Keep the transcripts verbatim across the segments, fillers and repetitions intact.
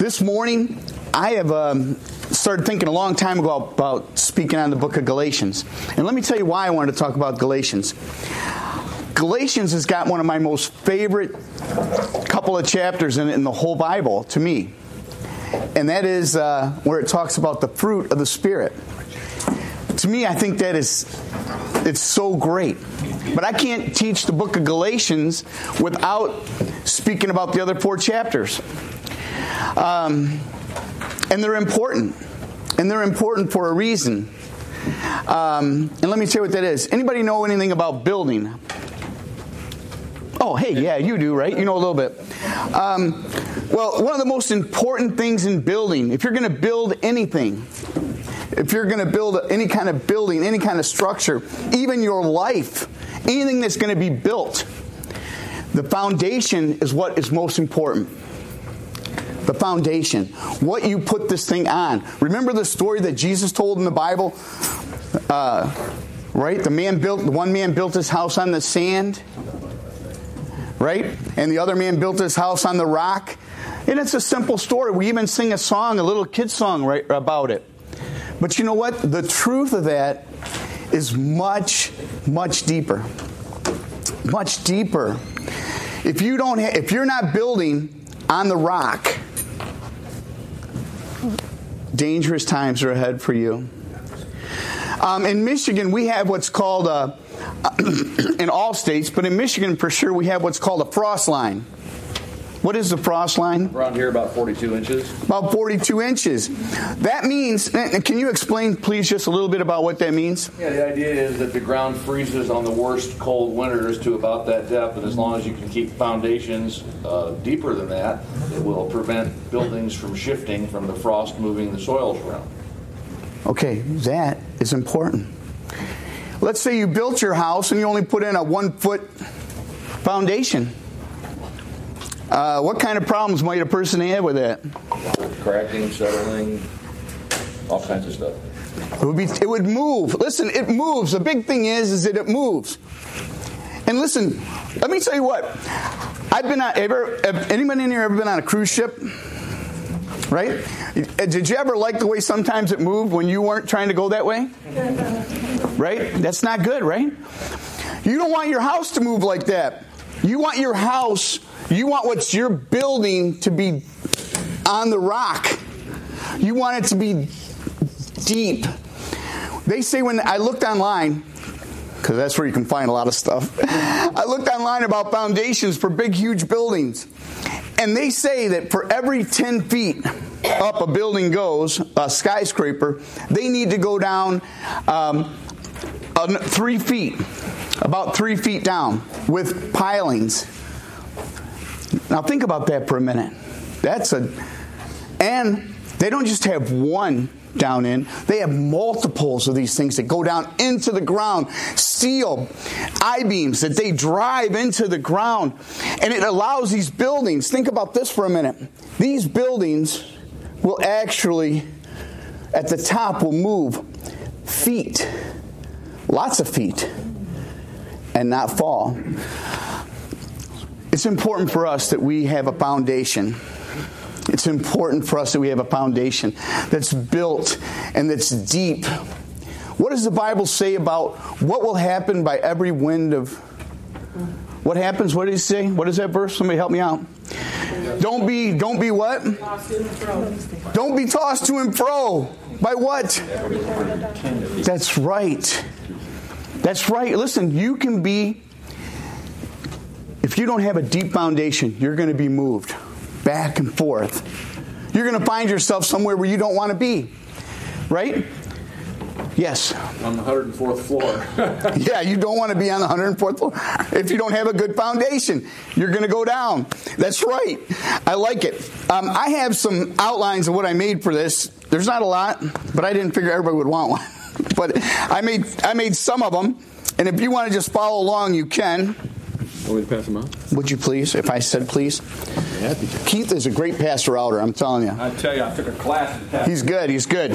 This morning, I have um, started thinking a long time ago about speaking on the book of Galatians. And let me tell you why I wanted to talk about Galatians. Galatians has got one of my most favorite couple of chapters in, in the whole Bible to me. And that is uh, where it talks about the fruit of the Spirit. To me, I think that is, it's so great. But I can't teach the book of Galatians without speaking about the other four chapters. Um, and they're important. And they're important for a reason. Um, and let me tell you what that is. Anybody know anything about building? Oh, hey, yeah, you do, right? You know a little bit. Um, well, one of the most important things in building, if you're going to build anything, if you're going to build any kind of building, any kind of structure, even your life, anything that's going to be built, the foundation is what is most important. The foundation. What you put this thing on. Remember the story that Jesus told in the Bible? Uh, right? The man built, the one man built his house on the sand. Right? And the other man built his house on the rock. And it's a simple story. We even sing a song, a little kid song right about it. But you know what? The truth of that is much, much deeper. Much deeper. If you don't, ha- if you're not building on the rock, dangerous times are ahead for you. Um, in Michigan, we have what's called a, in all states, but in Michigan for sure, we have what's called a frost line. What is the frost line? Around here, about forty-two inches. About forty-two inches. That means, can you explain, please, just a little bit about what that means? Yeah, the idea is that the ground freezes on the worst cold winters to about that depth, and as long as you can keep foundations uh, deeper than that, it will prevent buildings from shifting from the frost moving the soils around. Okay, that is important. Let's say you built your house and you only put in a one-foot foundation. Uh, what kind of problems might a person have with that? Cracking, settling, all kinds of stuff. It would be. It would move. Listen, it moves. The big thing is, is that it moves. And listen, let me tell you what. I've been on. Ever, have anybody in here ever been on a cruise ship? Right? Did you ever like the way sometimes it moved when you weren't trying to go that way? Right? That's not good, right? You don't want your house to move like that. You want your house, you want what you're building to be on the rock. You want it to be deep. They say when I looked online, because that's where you can find a lot of stuff. I looked online about foundations for big, huge buildings. And they say that for every ten feet up a building goes, a skyscraper, they need to go down um, uh, three feet. About three feet down with pilings. Now think about that for a minute. That's a, and they don't just have one down in, they have multiples of these things that go down into the ground. Steel I-beams that they drive into the ground. And it allows these buildings, think about this for a minute. These buildings will actually, at the top, will move feet. Lots of feet. And not fall. It's important for us that we have a foundation. It's important for us that we have a foundation that's built and that's deep. What does the Bible say about what will happen by every wind of... What happens? What did he say? What is that verse? Somebody help me out. Don't be, don't be what? Don't be tossed to and fro. By what? That's right. That's right. Listen, you can be, if you don't have a deep foundation, you're going to be moved back and forth. You're going to find yourself somewhere where you don't want to be. Right? Yes. On the one hundred fourth floor. Yeah, you don't want to be on the one hundred fourth floor. If you don't have a good foundation, you're going to go down. That's right. I like it. Um, I have some outlines of what I made for this. There's not a lot, but I didn't figure everybody would want one. But I made I made some of them, and if you want to just follow along, you can. Want me to pass them out? Would you please, if I said please? Yeah, happy to. Keith is a great pastor outer, I'm telling you. I tell you, I took a class in pastor. He's good, he's good.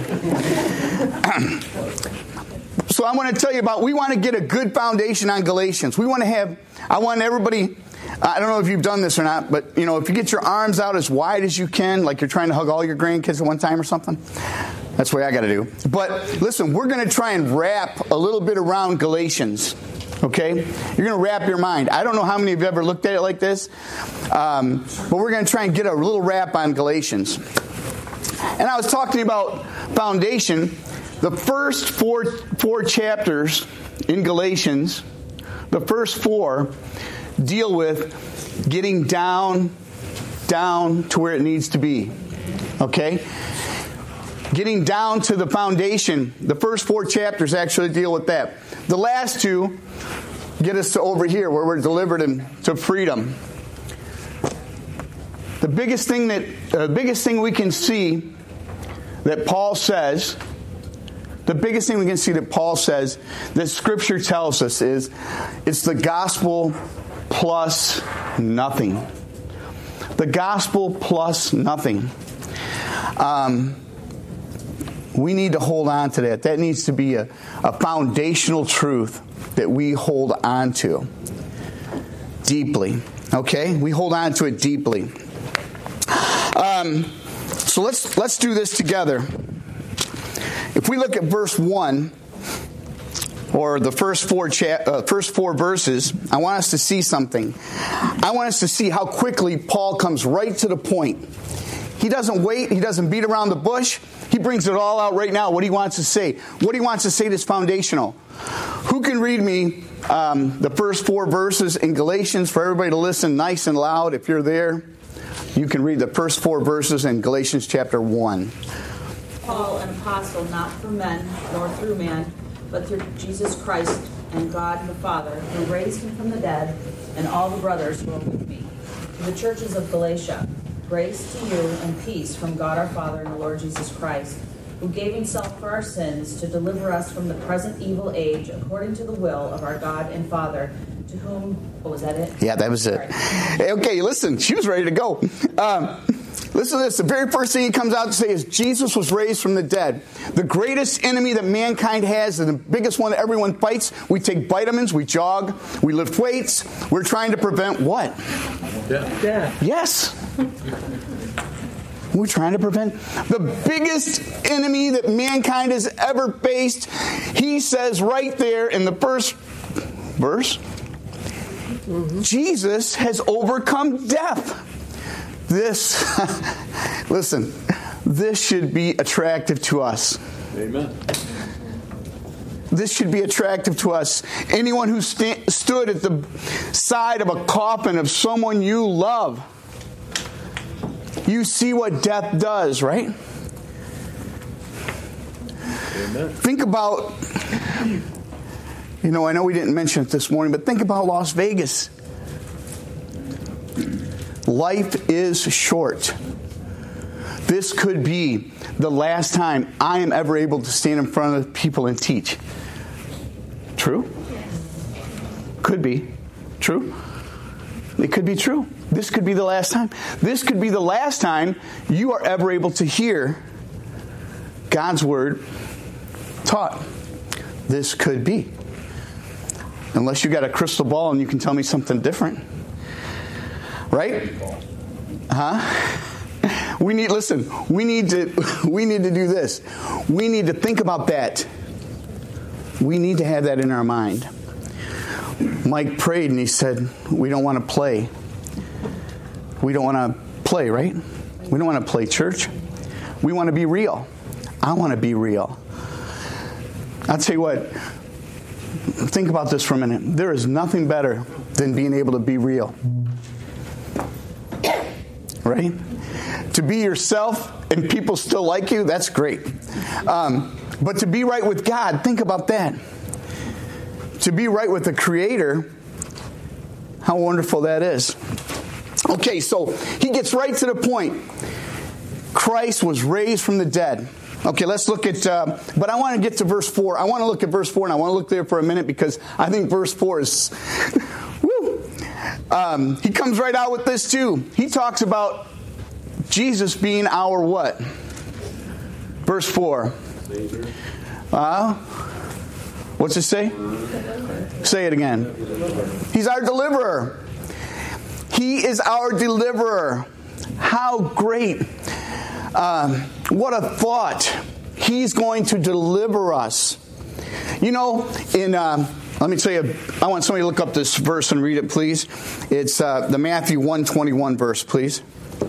So I want to tell you about, we want to get a good foundation on Galatians. We want to have, I want everybody, I don't know if you've done this or not, but, you know, if you get your arms out as wide as you can, like you're trying to hug all your grandkids at one time or something, that's the way I got to do. But listen, we're going to try and wrap a little bit around Galatians, okay? You're going to wrap your mind. I don't know how many of you ever looked at it like this, um, but we're going to try and get a little wrap on Galatians. And I was talking about foundation. The first four, four chapters in Galatians, the first four, deal with getting down, down to where it needs to be. Okay? Getting down to the foundation. The first four chapters actually deal with that. The last two get us to over here where we're delivered to freedom. The biggest thing that, the uh, biggest thing we can see that Paul says, the biggest thing we can see that Paul says that Scripture tells us is it's the gospel plus nothing. The gospel plus nothing. Um, we need to hold on to that. That needs to be a, a foundational truth that we hold on to deeply. Okay? We hold on to it deeply. Um, so let's let's do this together. If we look at verse one, or the first four cha- uh, first four verses, I want us to see something. I want us to see how quickly Paul comes right to the point. He doesn't wait. He doesn't beat around the bush. He brings it all out right now, what he wants to say. What he wants to say is foundational. Who can read me um, the first four verses in Galatians for everybody to listen nice and loud? If you're there, you can read the first four verses in Galatians chapter one. Paul, an apostle, not from men, nor through man, but through Jesus Christ and God the Father, who raised him from the dead, and all the brothers who are with me. To the churches of Galatia, grace to you and peace from God our Father and the Lord Jesus Christ, who gave himself for our sins to deliver us from the present evil age, according to the will of our God and Father, to whom, what was that it? Yeah, that was it. Hey, okay, listen, she was ready to go. Um, listen to this. The very first thing he comes out to say is Jesus was raised from the dead. The greatest enemy that mankind has, and the biggest one that everyone fights, we take vitamins, we jog, we lift weights. We're trying to prevent what? Death. Death. Yes. We're trying to prevent the biggest enemy that mankind has ever faced. He says right there in the first verse, mm-hmm. Jesus has overcome death. This, listen, this should be attractive to us. Amen. This should be attractive to us. Anyone who st- stood at the side of a coffin of someone you love, you see what death does, right? Amen. Think about, you know, I know we didn't mention it this morning, but think about Las Vegas. Life is short. This could be the last time I am ever able to stand in front of people and teach. True? Could be. True? It could be true. This could be the last time. This could be the last time you are ever able to hear God's word taught. This could be. Unless you got a crystal ball and you can tell me something different. Right? Huh? We need, listen, we need to, we need to do this. We need to think about that. We need to have that in our mind. Mike prayed and he said, we don't want to play. We don't want to play, right? We don't want to play church. We want to be real. I want to be real. I'll tell you what, think about this for a minute. There is nothing better than being able to be real. Right? To be yourself and people still like you, that's great. Um, but to be right with God, think about that. To be right with the Creator, how wonderful that is. Okay, so he gets right to the point. Christ was raised from the dead. Okay, let's look at, uh, but I want to get to verse four. I want to look at verse four, and I want to look there for a minute because I think verse four is, woo. Um, he comes right out with this too. He talks about Jesus being our what? Verse four. Uh, what's it say? Say it again. He's our deliverer. He is our deliverer. How great. Um, what a thought. He's going to deliver us. You know, in um, let me tell you, I want somebody to look up this verse and read it, please. It's uh, the Matthew one twenty-one verse, please.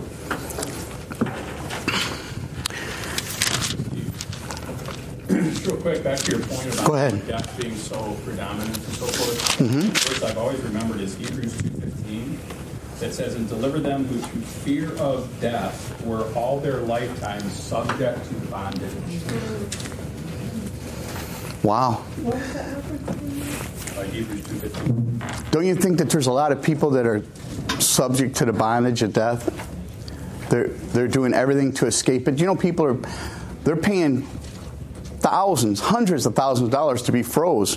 Just real quick, back to your point about Go ahead. death being so predominant and so forth. Mm-hmm. The verse I've always remembered is Hebrews two fifteen. That says, and deliver them who through fear of death were all their lifetime subject to bondage. Wow. Uh, Hebrews two fifteen. Don't you think that there's a lot of people that are subject to the bondage of death? They're they're doing everything to escape it. You know, people are they're paying thousands, hundreds of thousands of dollars to be froze.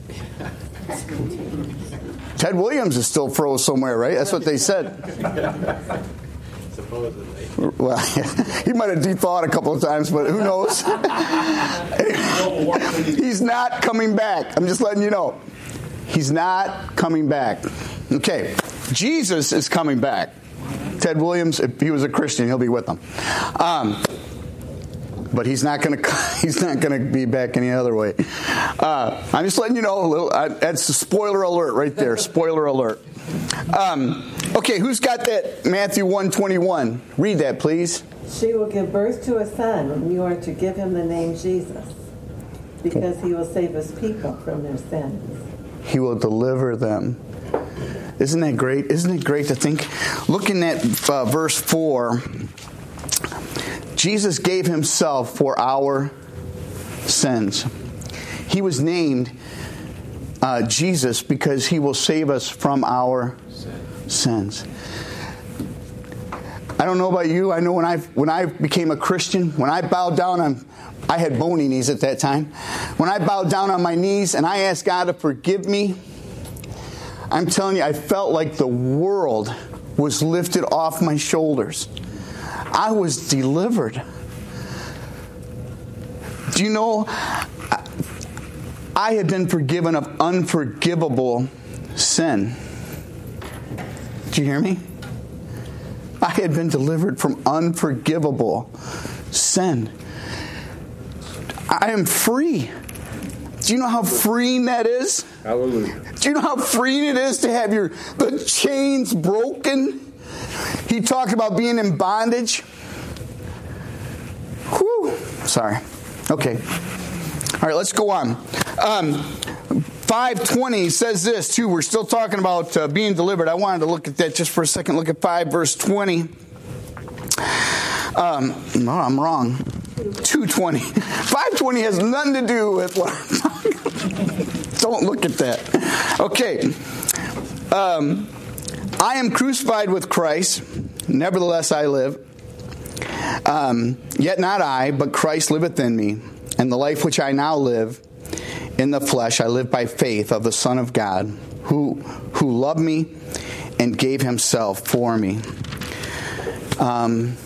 Ted Williams is still froze somewhere, right? That's what they said. Supposedly. Well, he might have de-thawed a couple of times, but who knows? He's not coming back. I'm just letting you know. He's not coming back. Okay, Jesus is coming back. Ted Williams, if he was a Christian, he'll be with them. Um, but he's not going to. He's not going to be back any other way. Uh, I'm just letting you know a little. Uh, that's a spoiler alert right there. Spoiler alert. Um, okay, who's got that Matthew one twenty-one? Read that, please. She will give birth to a son, and you are to give him the name Jesus, because he will save his people from their sins. He will deliver them. Isn't that great? Isn't it great to think? Looking at uh, verse four, Jesus gave himself for our sins. He was named uh, Jesus because he will save us from our sins. I don't know about you. I know when I when I became a Christian, when I bowed down on, I had bony knees at that time. When I bowed down on my knees and I asked God to forgive me, I'm telling you, I felt like the world was lifted off my shoulders. I was delivered. Do you know, I had been forgiven of unforgivable sin. Do you hear me? I had been delivered from unforgivable sin. I am free. Do you know how freeing that is? Hallelujah. Do you know how freeing it is to have your the chains broken? He talked about being in bondage. Whew. Sorry. Okay. All right, let's go on. Um, five twenty says this, too. We're still talking about uh, being delivered. I wanted to look at that just for a second. Look at five, verse twenty. Um, no, I'm wrong. two twenty. five twenty has nothing to do with what I'm talking about. Don't look at that. Okay. Um, I am crucified with Christ. Nevertheless, I live. Um, yet not I, but Christ liveth in me. And the life which I now live in the flesh, I live by faith of the Son of God, who who loved me and gave himself for me. Um,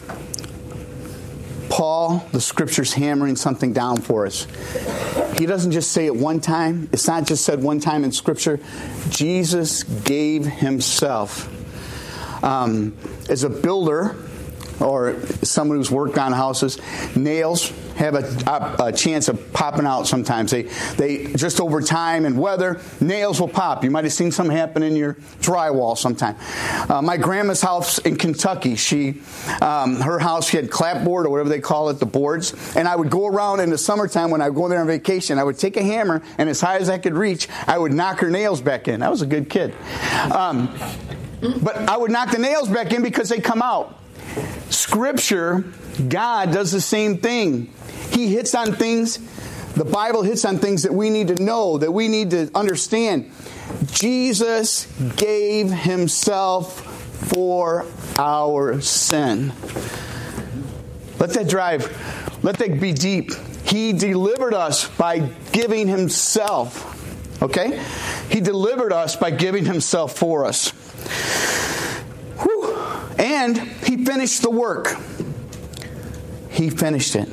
Paul, the scripture's hammering something down for us. He doesn't just say it one time. It's not just said one time in scripture. Jesus gave himself. Um, as a builder, or someone who's worked on houses, nails have a, a, a chance of popping out sometimes. They, they just over time and weather, nails will pop. You might have seen something happen in your drywall sometime. Uh, my grandma's house in Kentucky, she, um, her house, she had clapboard or whatever they call it, the boards. And I would go around in the summertime when I would go there on vacation. I would take a hammer, and as high as I could reach, I would knock her nails back in. I was a good kid. Um, but I would knock the nails back in because they come out. Scripture, God does the same thing. He hits on things, the Bible hits on things that we need to know, that we need to understand. Jesus gave himself for our sin. Let that drive, let that be deep. He delivered us by giving himself. Okay? He delivered us by giving himself for us. Whew. And he finished the work. He finished it.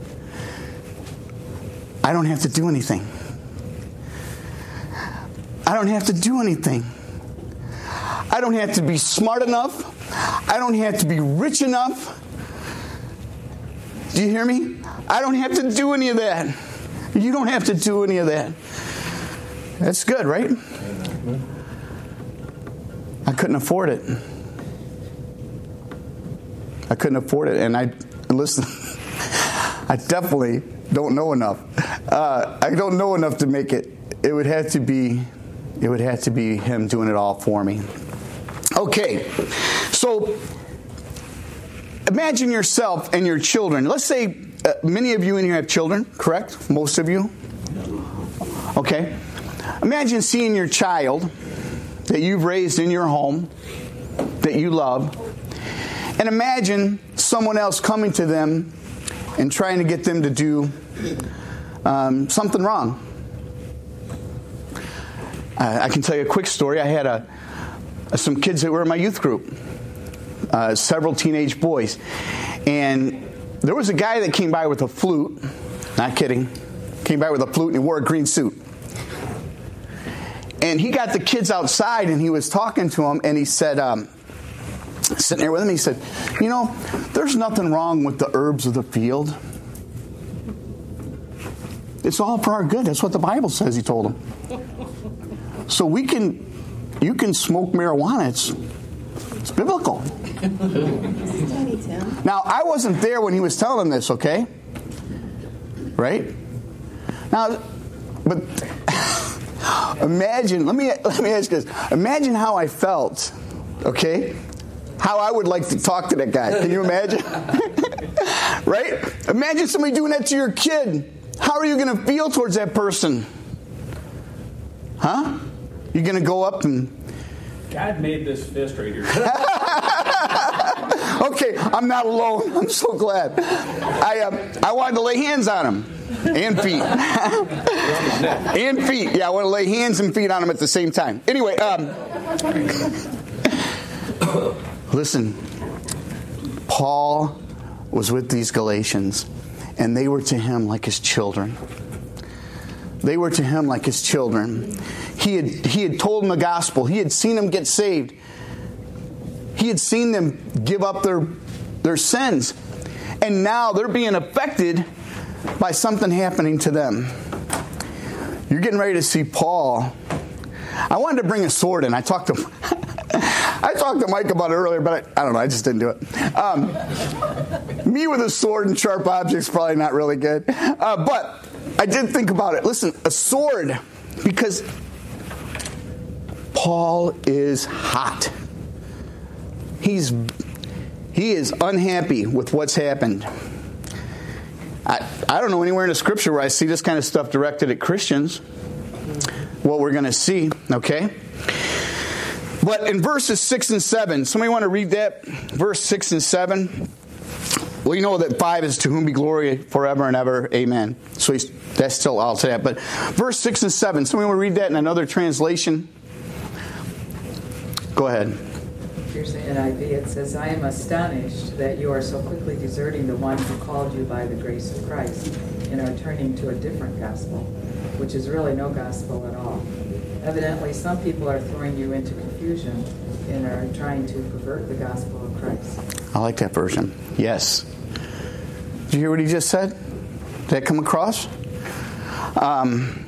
I don't have to do anything. I don't have to do anything. I don't have to be smart enough. I don't have to be rich enough. Do you hear me? I don't have to do any of that. You don't have to do any of that. That's good, right? I couldn't afford it. I couldn't afford it. And I, listen, I definitely don't know enough. Uh, I don't know enough to make it. It would have to be, it would have to be Him doing it all for me. Okay, so imagine yourself and your children. Let's say uh, many of you in here have children, correct? Most of you? Okay. Imagine seeing your child that you've raised in your home, that you love, and imagine someone else coming to them and trying to get them to do um, something wrong. Uh, I can tell you a quick story. I had a, a some kids that were in my youth group, uh, several teenage boys, and there was a guy that came by with a flute. Not kidding. Came by with a flute and he wore a green suit. And he got the kids outside and he was talking to them and he said, um, sitting there with him, he said, you know, there's nothing wrong with the herbs of the field. It's all for our good. That's what the Bible says, he told them. So we can, you can smoke marijuana. It's, it's biblical. Now, I wasn't there when he was telling them this, okay? Right? Now, but imagine, let me let me ask you this. Imagine how I felt, okay? How I would like to talk to that guy. Can you imagine? Right? Imagine somebody doing that to your kid. How are you going to feel towards that person? Huh? You're going to go up and... God made this fist right here. Okay, I'm not alone. I'm so glad. I uh, I wanted to lay hands on him. And feet. And feet. Yeah, I want to lay hands and feet on him at the same time. Anyway, um, listen. Paul was with these Galatians, and they were to him like his children. They were to him like his children. He had, he had told them the gospel. He had seen them get saved. He had seen them give up their, their sins. And now they're being affected by something happening to them. You're getting ready to see Paul. I wanted to bring a sword in. I talked to I talked to Mike about it earlier, but I, I don't know. I just didn't do it. Um, me with a sword and sharp objects probably not really good. Uh, but I did think about it. Listen, a sword, because Paul is hot. He's he is unhappy with what's happened. I, I don't know anywhere in the scripture where I see this kind of stuff directed at Christians. What we're going to see, okay? But in verses six and seven, somebody want to read that? Verse six and seven. Well, you know that five is to whom be glory forever and ever. Amen. So he's, that's still all to that. But verse six and seven, somebody want to read that in another translation? Go ahead. Here's the N I V. It says, I am astonished that you are so quickly deserting the one who called you by the grace of Christ and are turning to a different gospel, which is really no gospel at all. Evidently, some people are throwing you into confusion and are trying to pervert the gospel of Christ. I like that version. Yes. Did you hear what he just said? Did that come across? Um,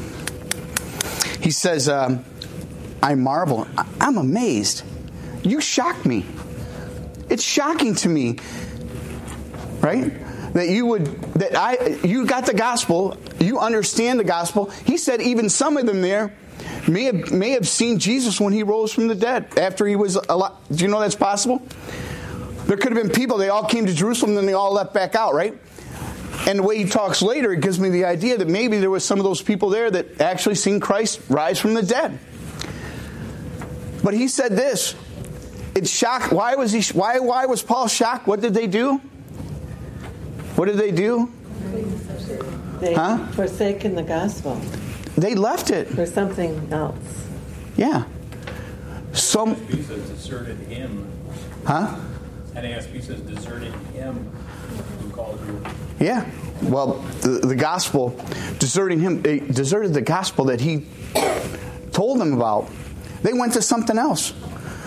he says, um, I marvel. I'm amazed. You shock me. It's shocking to me, right? That you would, that I, you got the gospel, you understand the gospel. He said even some of them there may have, may have seen Jesus when he rose from the dead, after he was alive. Do you know that's possible? There could have been people, they all came to Jerusalem, then they all left back out, right? And the way he talks later, it gives me the idea that maybe there was some of those people there that actually seen Christ rise from the dead. But he said this. It's shocked. Why was he? Why? Why was Paul shocked? What did they do? What did they do? They huh? forsaken the gospel. They left it for something else. Yeah. Some. N A S B says deserted him. Huh? N A S B says deserted him who called you. Yeah. Well, the, the gospel, deserting him, they deserted the gospel that he told them about. They went to something else.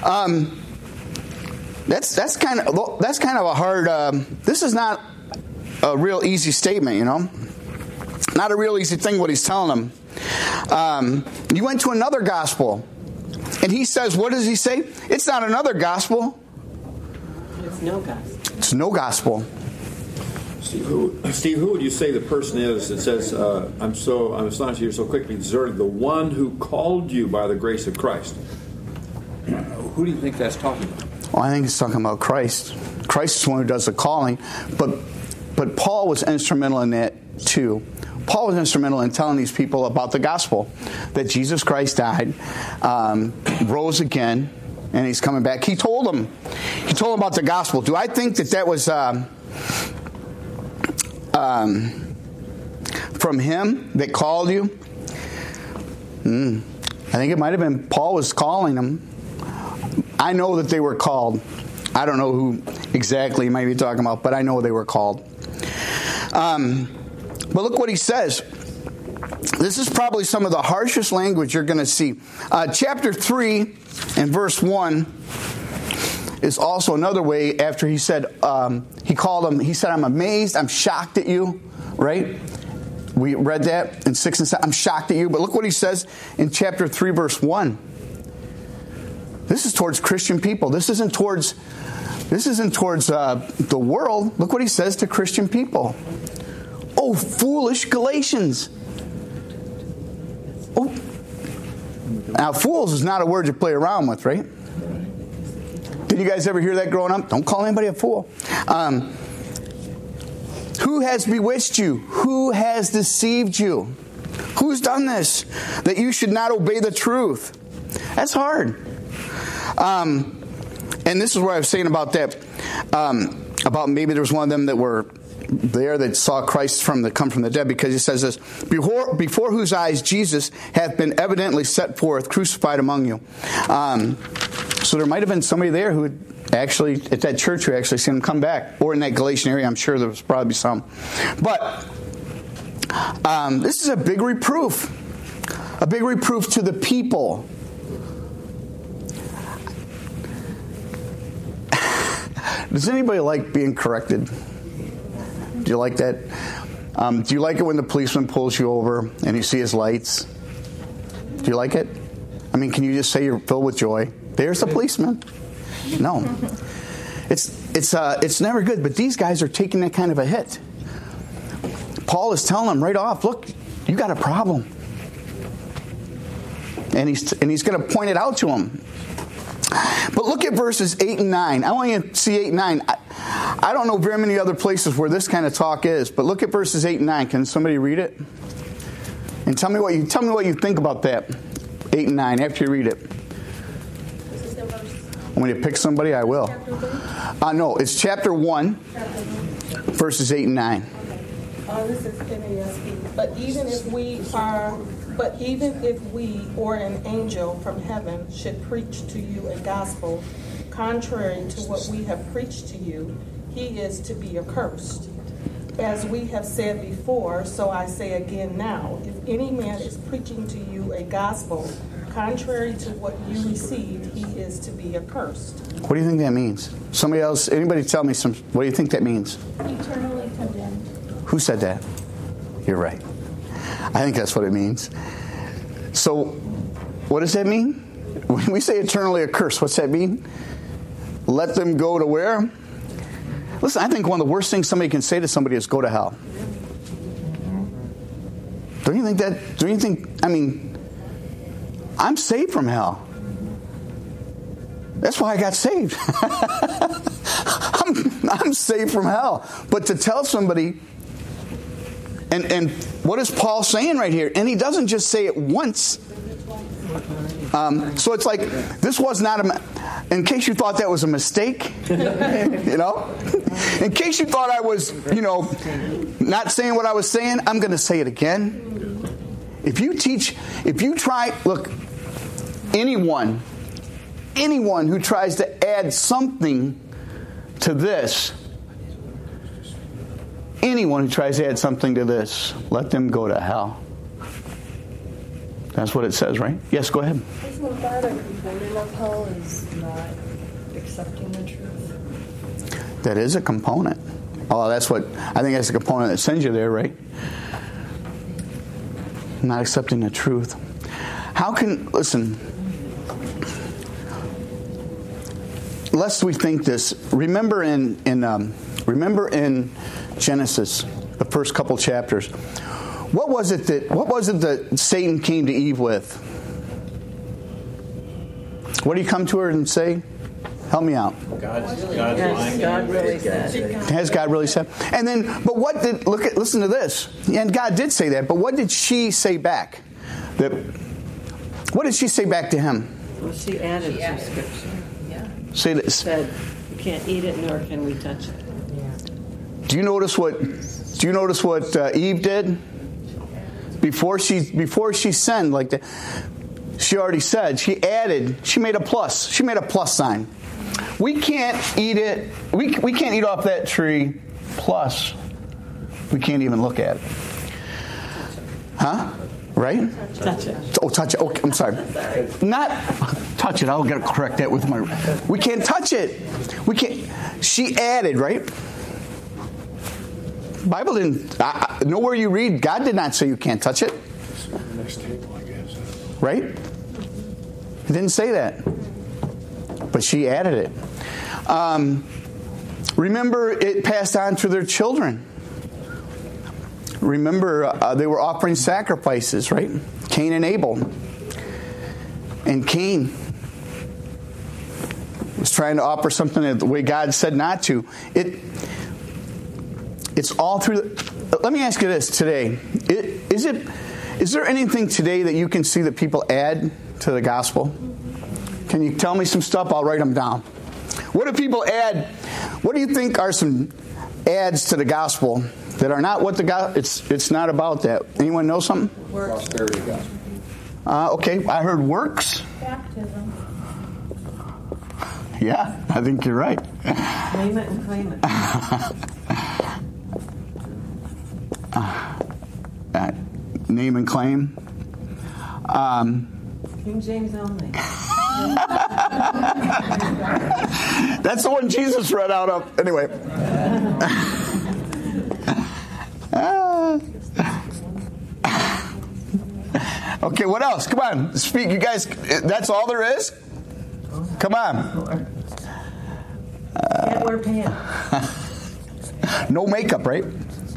Um, that's that's kind of that's kind of a hard. Um, this is not a real easy statement, you know. Not a real easy thing what he's telling them. Um, you went to another gospel, and he says, what does he say? It's not another gospel. It's no gospel. It's no gospel. Steve, who, Steve, who would you say the person is that says, uh, I'm so I'm astonished you're so quickly deserted, the one who called you by the grace of Christ? Who do you think that's talking about? Well, I think he's talking about Christ. Christ is the one who does the calling, but but Paul was instrumental in that too. Paul was instrumental in telling these people about the gospel, that Jesus Christ died, um, rose again, and he's coming back. He told them, he told them about the gospel. Do I think that that was um, um, from him that called you? Hmm. I think it might have been Paul was calling them. I know that they were called. I don't know who exactly he might be talking about, but I know they were called. Um, but look what he says. This is probably some of the harshest language you're going to see. Uh, chapter three and verse one is also another way after he said, um, he called them, he said, I'm amazed, I'm shocked at you, right? We read that in six and seven. I'm shocked at you. But look what he says in chapter three, verse one. This is towards Christian people. This isn't towards, this isn't towards uh, the world. Look what he says to Christian people. Oh, foolish Galatians. Oh. Now, fools is not a word you play around with, right? Did you guys ever hear that growing up? Don't call anybody a fool. Um, who has bewitched you? Who has deceived you? Who's done this? That you should not obey the truth. That's hard. Um, and this is what I was saying about that. Um, about maybe there was one of them that were there that saw Christ from the come from the dead, because he says this, before, before whose eyes Jesus hath been evidently set forth, crucified among you. Um, so there might have been somebody there who had actually, at that church, who actually seen him come back. Or in that Galatian area, I'm sure there was probably some. But um, this is a big reproof. A big reproof to the people. Does anybody like being corrected? Do you like that? Um, do you like it when the policeman pulls you over and you see his lights? Do you like it? I mean, can you just say you're filled with joy? There's the policeman. No. It's it's uh, it's never good, but these guys are taking that kind of a hit. Paul is telling them right off, look, you got a problem. And he's and he's going to point it out to them. But look at verses eight and nine. I want you to see eight and nine. I, I don't know very many other places where this kind of talk is, but look at verses eight and nine. Can somebody read it? And tell me what you tell me what you think about that. Eight and nine. After you read it. Want me to pick somebody? I will. Uh, no, it's chapter one, verses eight and nine. Uh, this is N A S B. But even if we are, but even if we or an angel from heaven should preach to you a gospel contrary to what we have preached to you, he is to be accursed. As we have said before, so I say again now, if any man is preaching to you a gospel contrary to what you received, he is to be accursed. What do you think that means? Somebody else, anybody tell me some, what do you think that means? Eternally condemned. Who said that? You're right. I think that's what it means. So, what does that mean? When we say eternally accursed, what's that mean? Let them go to where? Listen, I think one of the worst things somebody can say to somebody is go to hell. Don't you think that? Don't you think, I mean, I'm saved from hell. That's why I got saved. I'm, I'm saved from hell. But to tell somebody, and, and what is Paul saying right here? And he doesn't just say it once. Um, so it's like, this was not a, in case you thought that was a mistake, you know, in case you thought I was, you know, not saying what I was saying, I'm going to say it again. If you teach, if you try, look, anyone, anyone who tries to add something to this, anyone who tries to add something to this, let them go to hell. That's what it says, right? Yes, go ahead. Isn't that a component of hell, is not accepting the truth? That is a component. Oh, that's what, I think that's a component that sends you there, right? Not accepting the truth. How can, listen, lest we think this, remember in, in um, remember in Genesis, the first couple chapters, what was it that, what was it that Satan came to Eve with? What did he come to her and say? Help me out. God's, God's lying. God really said. Has God really said? And then, but what did, look at, listen to this. And God did say that, but what did she say back? That, what did she say back to him? Well, she added She some added. scripture. Yeah. Say She this. said, you can't eat it, nor can we touch it. Do you notice what, do you notice what uh, Eve did? Before she, before she sinned, like the, she already said, she added, she made a plus. She made a plus sign. We can't eat it. We, we can't eat off that tree. Plus, we can't even look at it. Huh? Right? Touch it. Oh, touch it. Okay, I'm sorry. Not touch it. I'll get to correct that with my. We can't touch it. We can't. She added, right? Bible didn't. Uh, nowhere you read, God did not say you can't touch it. Next table, I guess. Right? He didn't say that. But she added it. Um, remember, it passed on to their children. Remember, uh, they were offering sacrifices, right? Cain and Abel. And Cain was trying to offer something the way God said not to. It, it's all through. The, let me ask you this today: it, is it? Is there anything today that you can see that people add to the gospel? Can you tell me some stuff? I'll write them down. What do people add? What do you think are some adds to the gospel that are not what the gospel? It's it's not about that. Anyone know something? Prosperity gospel. Uh, okay, I heard works. Baptism. Yeah, I think you're right. Claim it and claim it. uh, name and claim. Um, King James only. That's the one Jesus read out of. Anyway. uh, okay, what else? Come on. Speak. You guys, that's all there is? Come on. Can't wear pants. No makeup, right?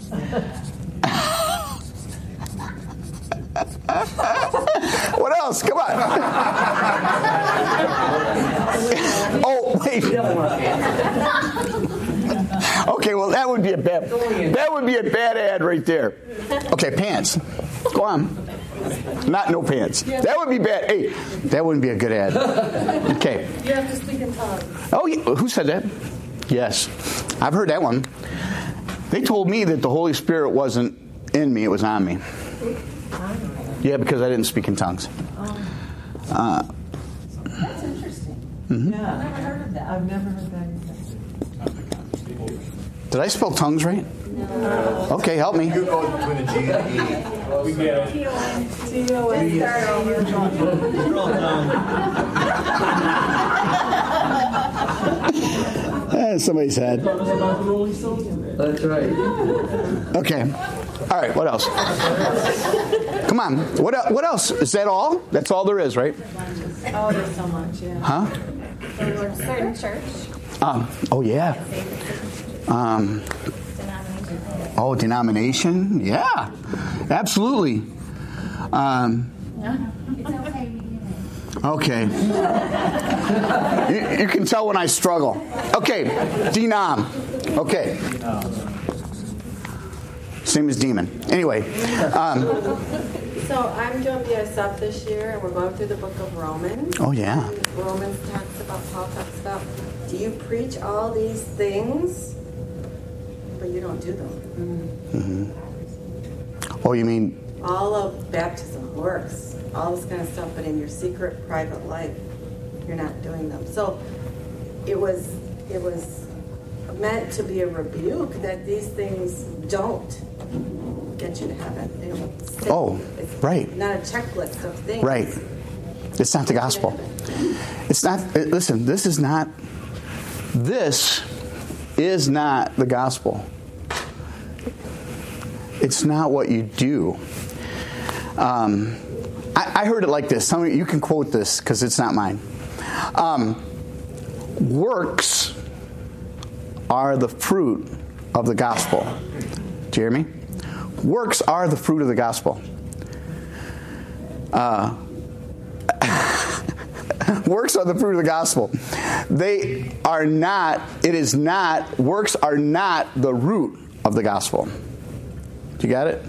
What else? Come on. Oh, wait. Okay, well, that would be a bad. That would be a bad ad right there. Okay, pants. Go on. Not no pants. That would be bad. Hey, that wouldn't be a good ad. Okay. You have to speak in tongues. Oh, yeah. Who said that? Yes, I've heard that one. They told me that the Holy Spirit wasn't in me; it was on me. Yeah, because I didn't speak in tongues. Uh, That's interesting. Mm-hmm. Yeah, I've never heard of that. I've never heard that either. Did I spell tongues right? No. Okay, help me. You go between a G and E. We get it. T O Eh, somebody's head. That's right. Okay. All right, what else? Come on. What, el- what else? Is that all? That's all there is, right? Oh, there's so much, yeah. Huh? Or certain church. Um, oh, yeah. Um, oh, denomination? Yeah. Absolutely. Um, okay. You, you can tell when I struggle. Okay. Denom. Okay. Same as demon. Anyway. Um, So I'm doing B S F this year, and we're going through the book of Romans. Oh, yeah. And Romans talks about, Paul talks about, do you preach all these things, but you don't do them? mm-hmm. Oh, you mean? All of baptism works, all this kind of stuff, but in your secret, private life, you're not doing them. So it was, it was meant to be a rebuke that these things don't get you to heaven. They don't say, Oh, it's right. not a checklist of things. Right. It's not the gospel. It's not, listen, this is not, this is not the gospel. It's not what you do. Um, I, I heard it like this. Some of you, you can quote this because it's not mine. Um, works are the fruit of the gospel. Do you hear me? Works are the fruit of the gospel. Uh, works are the fruit of the gospel. They are not, it is not, works are not the root of the gospel. You got it?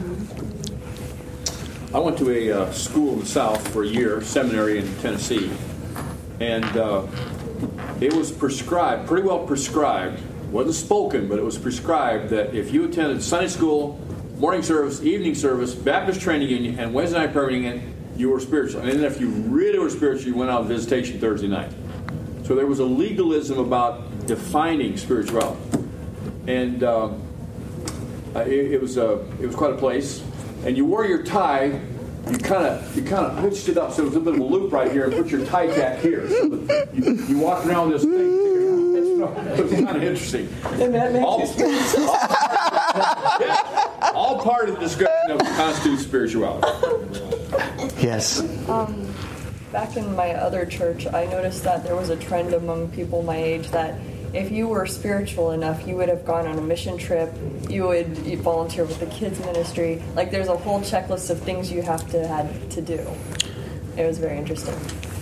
I went to a uh, school in the South for a year, seminary in Tennessee, and uh, it was prescribed, pretty well prescribed, wasn't spoken, but it was prescribed that if you attended Sunday school, morning service, evening service, Baptist training union, and Wednesday night prayer meeting, you were spiritual. And then if you really were spiritual, you went out on visitation Thursday night. So there was a legalism about defining spirituality. And um, it, it was uh, it was quite a place. And you wore your tie, you kind of you kind of hitched it up so there was a bit of a loop right here and put your tie tack here. So that you, you walked around with this thing. It was kind of interesting. And that makes all, you all, yeah, all part of the description of constitutes spirituality. Yes. Um, back in my other church, I noticed that there was a trend among people my age that if you were spiritual enough, you would have gone on a mission trip, you would you volunteer with the kids ministry. Like there's a whole checklist of things you have to had to do. It was very interesting.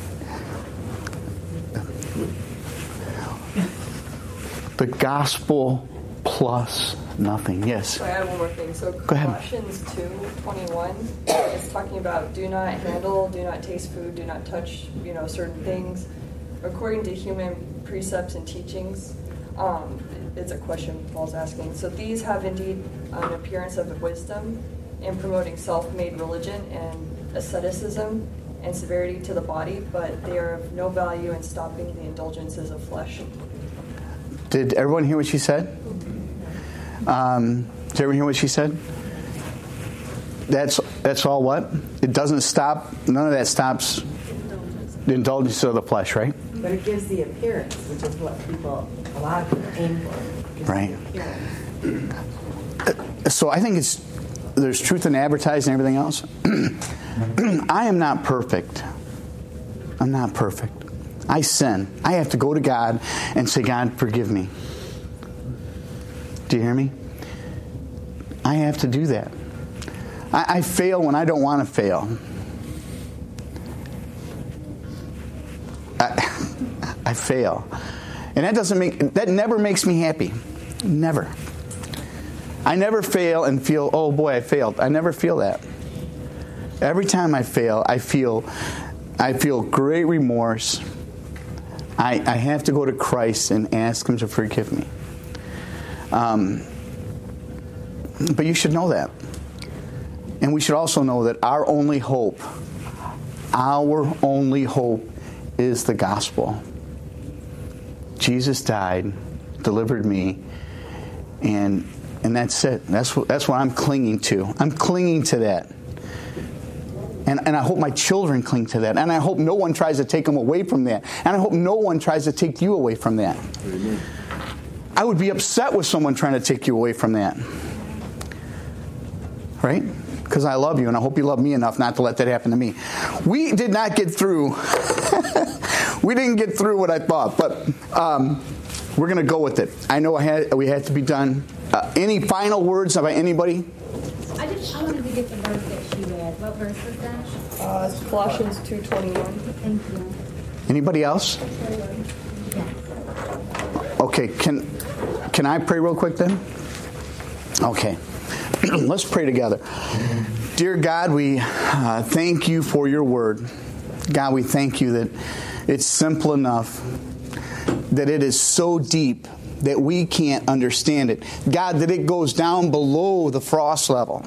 The gospel plus nothing. Yes. So I have one more thing. So Go ahead. Colossians two twenty-one is talking about do not handle, do not taste food, do not touch, you know, certain things according to human precepts and teachings. Um, it's a question Paul's asking. So these have indeed an appearance of wisdom in promoting self-made religion and asceticism and severity to the body, but they are of no value in stopping the indulgences of flesh. Did everyone hear what she said? Um, did everyone hear what she said? That's that's all what? It doesn't stop, none of that stops the indulgence of the flesh, right? But it gives the appearance, which is what people, a lot of people aim for. It gives Right. the appearance. So I think it's, there's truth in advertising and everything else. I am not perfect. I'm not perfect. I sin. I have to go to God and say, God, forgive me. Do you hear me? I have to do that. I, I fail when I don't want to fail. I, I fail. And that doesn't make, that never makes me happy. Never. I never fail and feel, oh boy, I failed. I never feel that. Every time I fail, I feel, I feel great remorse. I, I have to go to Christ and ask Him to forgive me. Um, but you should know that. And we should also know that our only hope, our only hope is the gospel. Jesus died, delivered me, and and that's it. That's what, that's what I'm clinging to. I'm clinging to that. And, and I hope my children cling to that. And I hope no one tries to take them away from that. And I hope no one tries to take you away from that. Amen. I would be upset with someone trying to take you away from that. Right? Because I love you, and I hope you love me enough not to let that happen to me. We did not get through. we didn't get through what I thought, but um, we're going to go with it. I know I had, we had to be done. Uh, any final words about anybody? I just I wanted to get the verse that she read. What verse was that? Uh, it's Colossians two twenty-one. Thank you. Anybody else? Okay, can can I pray real quick then? Okay. Let's pray together. Dear God, we uh, thank you for your word. God, we thank you that it's simple enough, that it is so deep that we can't understand it. God, that it goes down below the frost level.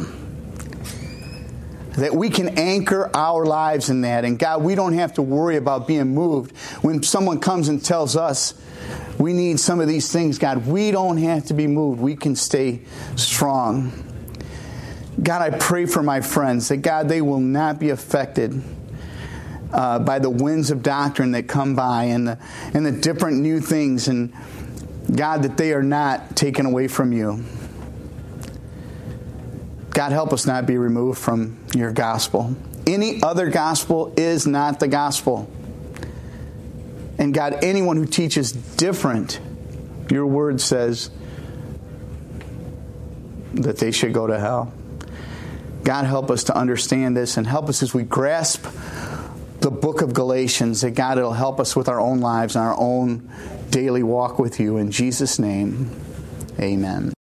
That we can anchor our lives in that. And God, we don't have to worry about being moved. When someone comes and tells us we need some of these things, God, we don't have to be moved. We can stay strong. God, I pray for my friends that, God, they will not be affected uh, by the winds of doctrine that come by and the, and the different new things. And, God, that they are not taken away from you. God, help us not be removed from your gospel. Any other gospel is not the gospel. And God, anyone who teaches different, your word says that they should go to hell. God, help us to understand this and help us as we grasp the book of Galatians, that God, it'll help us with our own lives and our own daily walk with you. In Jesus' name, amen.